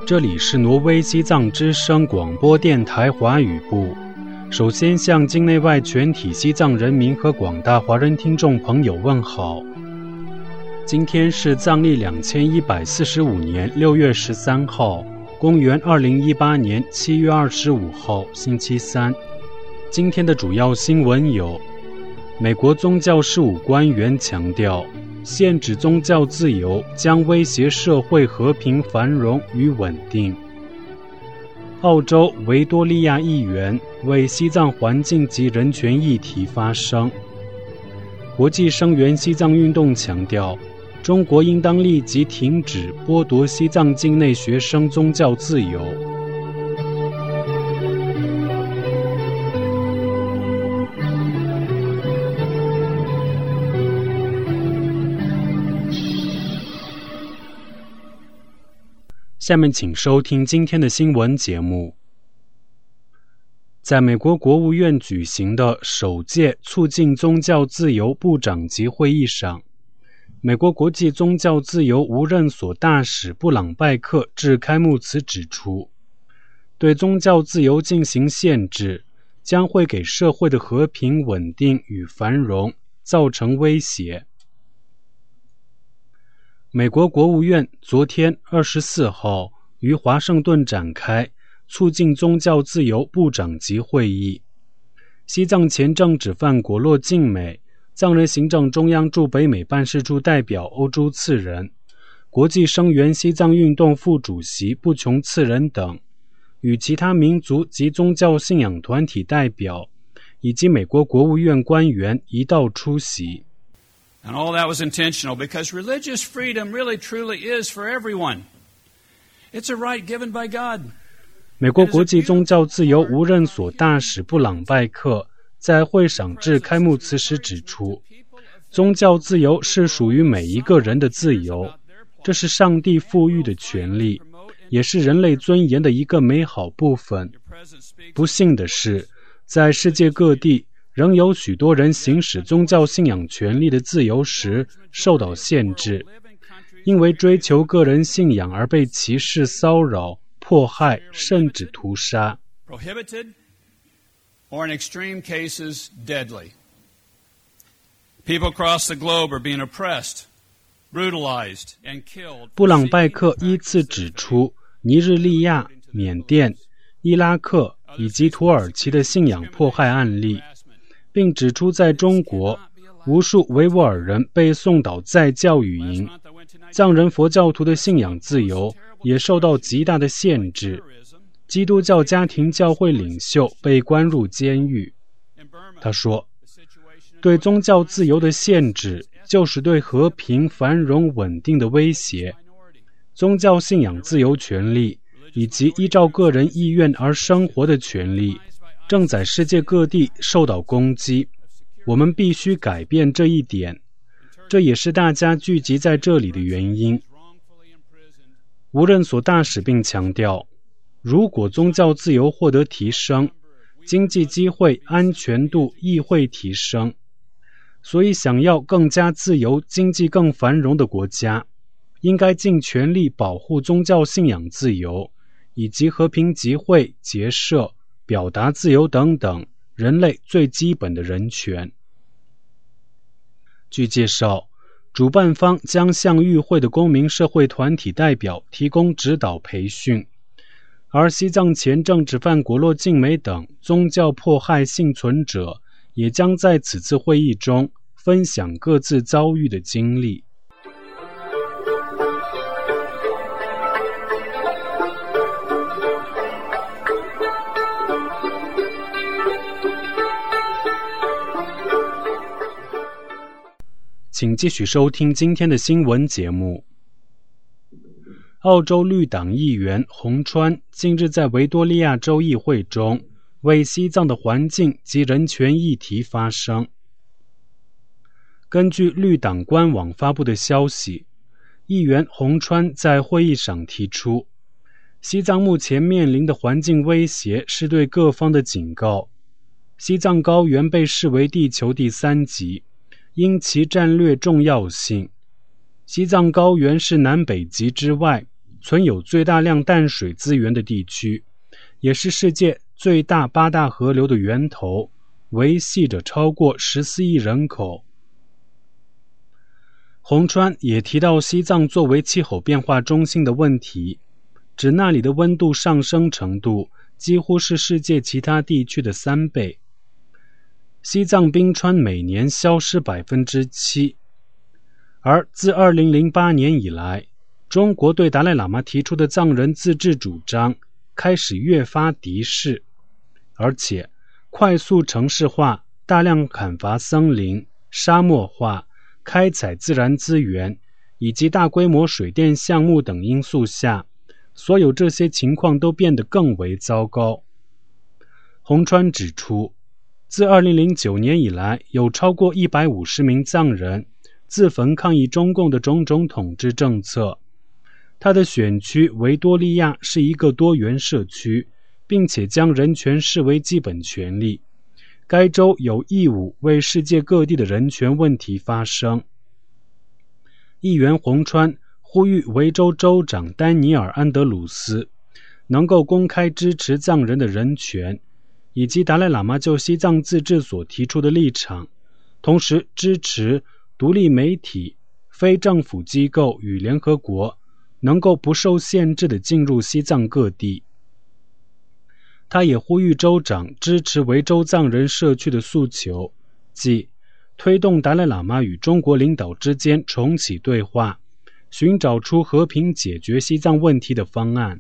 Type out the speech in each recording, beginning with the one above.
这里是挪威西藏之声广播电台华语部。首先向境内外全体西藏人民和广大华人听众朋友问好。今天是藏历2145年6月13号，公元2018年7月25号，星期三。今天的主要新闻有：美国宗教事务官员强调，限制宗教自由将威胁社会和平繁荣与稳定。澳洲维多利亚议员为西藏环境及人权议题发声。国际声援西藏运动强调，中国应当立即停止剥夺西藏境内学生宗教自由。下面请收听今天的新闻节目。在美国国务院举行的首届促进宗教自由部长级会议上，美国国际宗教自由无任所大使布朗拜克致开幕词指出，对宗教自由进行限制将会给社会的和平稳定与繁荣造成威胁。美国国务院昨天24号于华盛顿展开促进宗教自由部长级会议。西藏前政治犯果洛敬美、藏人行政中央驻北美办事处代表欧洲次仁、国际声援西藏运动副主席布琼次仁等，与其他民族及宗教信仰团体代表以及美国国务院官员一道出席。 And all that was intentional because religious freedom really truly is for everyone. It's a right given by God. 美国国际宗教自由无任所大使布朗拜克在会上致开幕词时指出，宗教自由是属于每一个人的自由，这是上帝赋予的权利，也是人类尊严的一个美好部分。不幸的是，在世界各地仍有许多人行使宗教信仰权利的自由时受到限制，因为追求个人信仰而被歧视、骚扰、迫害，甚至屠杀。 Prohibited, or in extreme cases, deadly. People across the globe are being oppressed, brutalized, and killed. 布朗拜克依次指出尼日利亚、缅甸、伊拉克以及土耳其的信仰迫害案例，并指出在中国，无数维吾尔人被送到再教育营，藏人佛教徒的信仰自由也受到极大的限制，基督教家庭教会领袖被关入监狱。他说，对宗教自由的限制就是对和平、繁荣、稳定的威胁。宗教信仰自由权利以及依照个人意愿而生活的权利正在世界各地受到攻击，我们必须改变这一点，这也是大家聚集在这里的原因。无任所大使并强调，如果宗教自由获得提升，经济机会、安全度亦会提升。所以想要更加自由、经济更繁荣的国家，应该尽全力保护宗教信仰自由，以及和平集会、结社、表达自由等等人类最基本的人权。据介绍，主办方将向与会的公民社会团体代表提供指导培训，而西藏前政治犯果洛敬美等宗教迫害幸存者也将在此次会议中分享各自遭遇的经历。请继续收听今天的新闻节目。澳洲绿党议员洪川近日在维多利亚州议会中为西藏的环境及人权议题发声。根据绿党官网发布的消息，议员洪川在会议上提出，西藏目前面临的环境威胁是对各方的警告。西藏高原被视为地球第3极，因其战略重要性，西藏高原是南北极之外存有最大量淡水资源的地区，也是世界最大8大河流的源头，维系着超过14亿人口。洪川也提到西藏作为气候变化中心的问题，指那里的温度上升程度几乎是世界其他地区的3倍。西藏冰川每年消失 7%， 而自2008年以来，中国对达赖喇嘛提出的藏人自治主张开始越发敌视，而且快速城市化、大量砍伐森林、沙漠化、开采自然资源以及大规模水电项目等因素下，所有这些情况都变得更为糟糕。洪川指出，自2009年以来，有超过150名藏人自焚抗议中共的种种统治政策。他的选区维多利亚是一个多元社区，并且将人权视为基本权利。该州有义务为世界各地的人权问题发声。议员洪川呼吁维州州长丹尼尔·安德鲁斯能够公开支持藏人的人权，以及达赖喇嘛就西藏自治所提出的立场，同时支持独立媒体、非政府机构与联合国能够不受限制地进入西藏各地。他也呼吁州长支持维州藏人社区的诉求，即推动达赖喇嘛与中国领导之间重启对话，寻找出和平解决西藏问题的方案。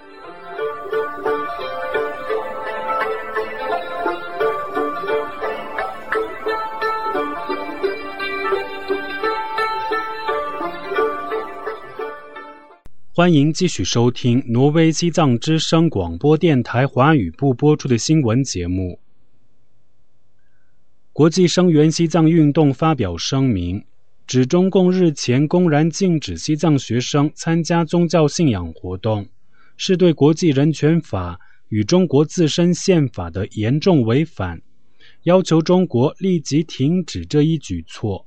欢迎继续收听挪威西藏之声广播电台华语部播出的新闻节目。国际声援西藏运动发表声明，指中共日前公然禁止西藏学生参加宗教信仰活动，是对国际人权法与中国自身宪法的严重违反，要求中国立即停止这一举措。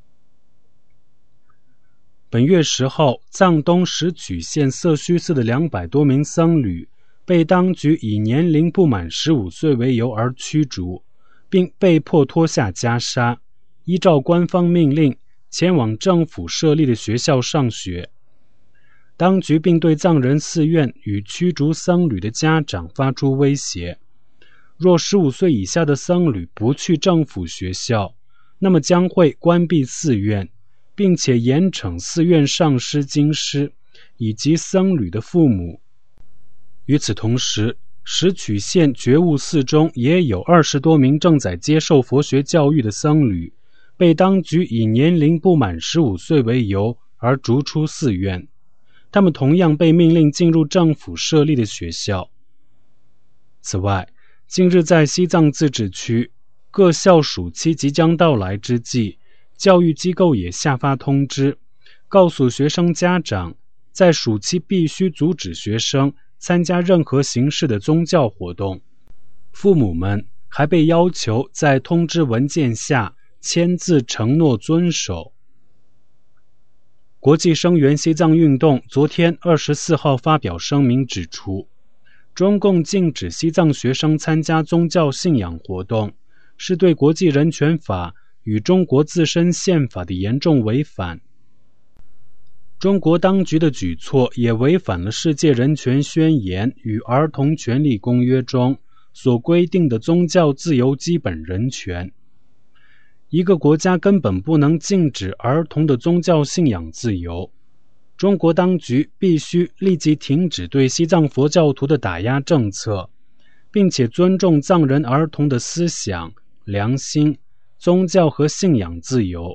本月10号，藏东石曲县色须寺的200多名僧侣被当局以年龄不满15岁为由而驱逐，并被迫脱下袈裟，依照官方命令前往政府设立的学校上学。当局并对藏人寺院与驱逐僧侣的家长发出威胁，若15岁以下的僧侣不去政府学校，那么将会关闭寺院，并且严惩寺院上师、经师以及僧侣的父母。与此同时，石曲县觉悟寺中也有20多名正在接受佛学教育的僧侣，被当局以年龄不满15岁为由而逐出寺院。他们同样被命令进入政府设立的学校。此外，近日在西藏自治区，各校暑期即将到来之际，教育机构也下发通知，告诉学生家长，在暑期必须阻止学生参加任何形式的宗教活动。父母们还被要求在通知文件下签字承诺遵守。国际声援西藏运动昨天24号发表声明指出，中共禁止西藏学生参加宗教信仰活动，是对国际人权法与中国自身宪法的严重违反。中国当局的举措也违反了世界人权宣言与儿童权利公约中所规定的宗教自由基本人权。一个国家根本不能禁止儿童的宗教信仰自由。中国当局必须立即停止对西藏佛教徒的打压政策，并且尊重藏人儿童的思想、良心、宗教和信仰自由。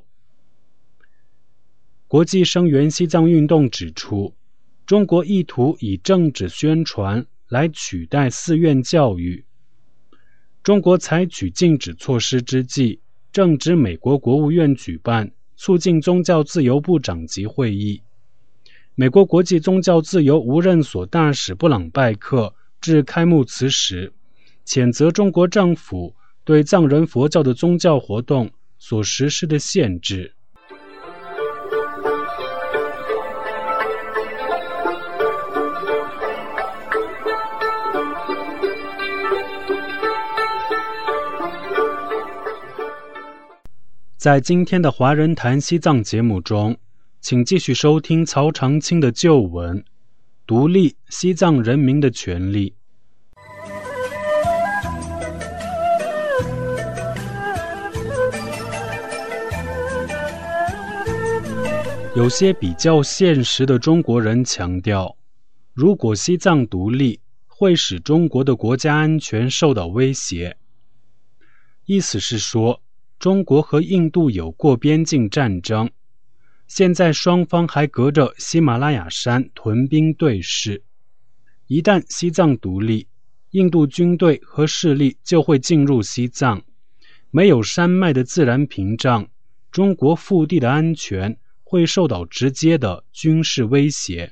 国际声援西藏运动指出，中国意图以政治宣传来取代寺院教育。中国采取禁止措施之际，正值美国国务院举办促进宗教自由部长级会议。美国国际宗教自由无任所大使布朗拜克致开幕词时，谴责中国政府对藏人佛教的宗教活动所实施的限制。 在今天的华人谈西藏节目中，请继续收听曹长青的旧文《独立西藏人民的权利》。有些比较现实的中国人强调，如果西藏独立，会使中国的国家安全受到威胁。意思是说，中国和印度有过边境战争，现在双方还隔着喜马拉雅山屯兵对峙。一旦西藏独立，印度军队和势力就会进入西藏，没有山脉的自然屏障，中国腹地的安全会受到直接的军事威胁。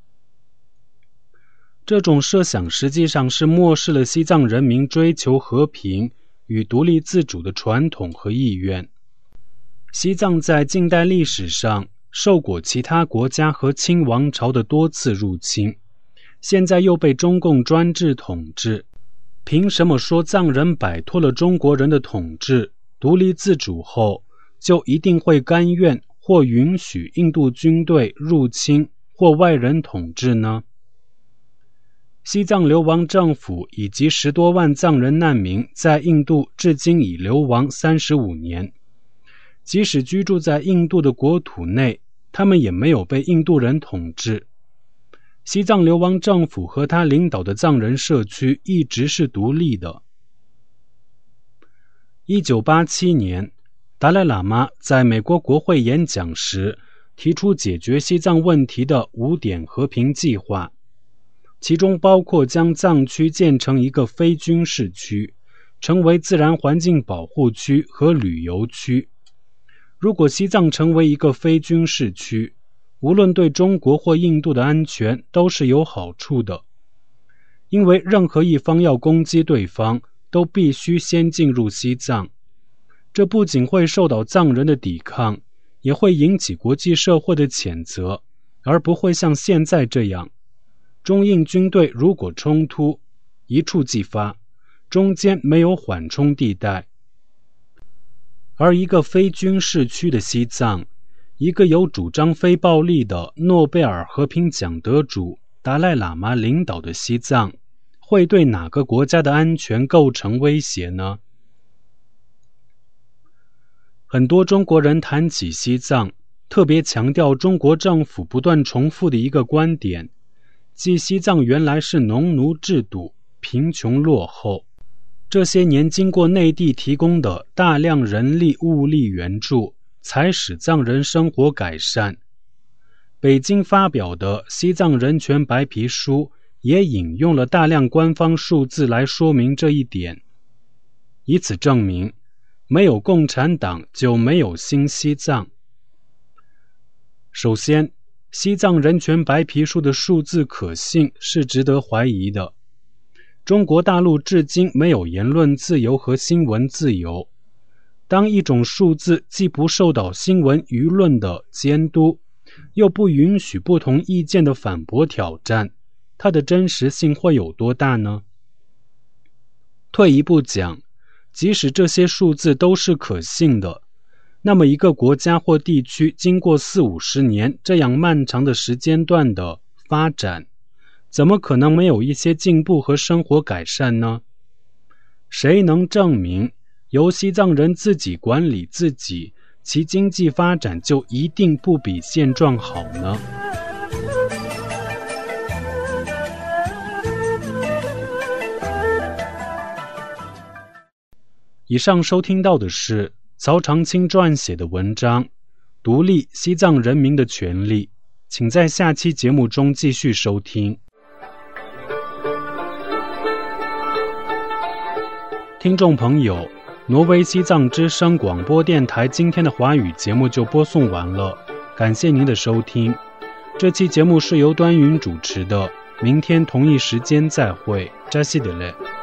这种设想实际上是漠视了西藏人民追求和平与独立自主的传统和意愿。西藏在近代历史上受过其他国家和清王朝的多次入侵，现在又被中共专制统治，凭什么说藏人摆脱了中国人的统治，独立自主后就一定会甘愿或允许印度军队入侵或外人统治呢？西藏流亡政府以及10多万藏人难民在印度至今已流亡35年，即使居住在印度的国土内，他们也没有被印度人统治。西藏流亡政府和他领导的藏人社区一直是独立的。1987年，达赖喇嘛在美国国会演讲时提出解决西藏问题的5点和平计划，其中包括将藏区建成一个非军事区，成为自然环境保护区和旅游区。如果西藏成为一个非军事区，无论对中国或印度的安全都是有好处的，因为任何一方要攻击对方，都必须先进入西藏。这不仅会受到藏人的抵抗，也会引起国际社会的谴责，而不会像现在这样，中印军队如果冲突，一触即发，中间没有缓冲地带。而一个非军事区的西藏，一个有主张非暴力的诺贝尔和平奖得主达赖喇嘛领导的西藏，会对哪个国家的安全构成威胁呢？很多中国人谈起西藏，特别强调中国政府不断重复的一个观点，即西藏原来是农奴制度，贫穷落后。这些年经过内地提供的大量人力物力援助，才使藏人生活改善。北京发表的西藏人权白皮书也引用了大量官方数字来说明这一点，以此证明没有共产党就没有新西藏。首先，西藏人权白皮书的数字可信是值得怀疑的。中国大陆至今没有言论自由和新闻自由。当一种数字既不受到新闻舆论的监督，又不允许不同意见的反驳挑战，它的真实性会有多大呢？退一步讲，即使这些数字都是可信的，那么一个国家或地区经过40-50年这样漫长的时间段的发展，怎么可能没有一些进步和生活改善呢？谁能证明由西藏人自己管理自己，其经济发展就一定不比现状好呢？以上收听到的是曹长青撰写的文章《独立西藏人民的权利》，请在下期节目中继续收听。听众朋友，挪威西藏之声广播电台今天的华语节目就播送完了，感谢您的收听。这期节目是由端云主持的，明天同一时间再会，扎西德勒。